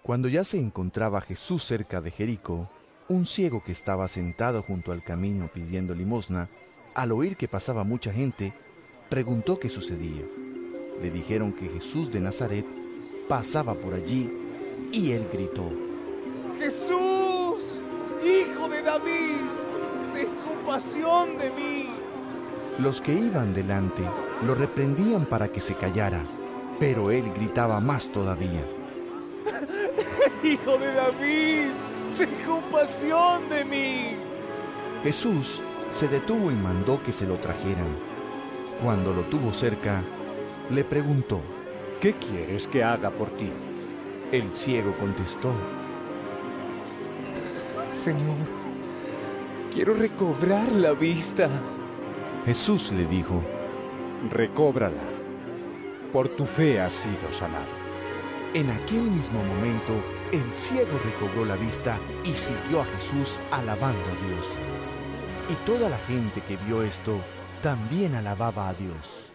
Cuando ya se encontraba Jesús cerca de Jericó, un ciego que estaba sentado junto al camino pidiendo limosna, al oír que pasaba mucha gente, preguntó qué sucedía. Le dijeron que Jesús de Nazaret pasaba por allí y él gritó: ¡Jesús, hijo de David, ten compasión de mí! Los que iban delante lo reprendían para que se callara, pero él gritaba más todavía: ¡Hijo de David, ten compasión de mí! Jesús se detuvo y mandó que se lo trajeran. Cuando lo tuvo cerca, le preguntó: ¿Qué quieres que haga por ti? El ciego contestó: Señor, quiero recobrar la vista. Jesús le dijo: Recóbrala. Por tu fe has sido sanado. En aquel mismo momento, el ciego recobró la vista y siguió a Jesús alabando a Dios. Y toda la gente que vio esto también alababa a Dios.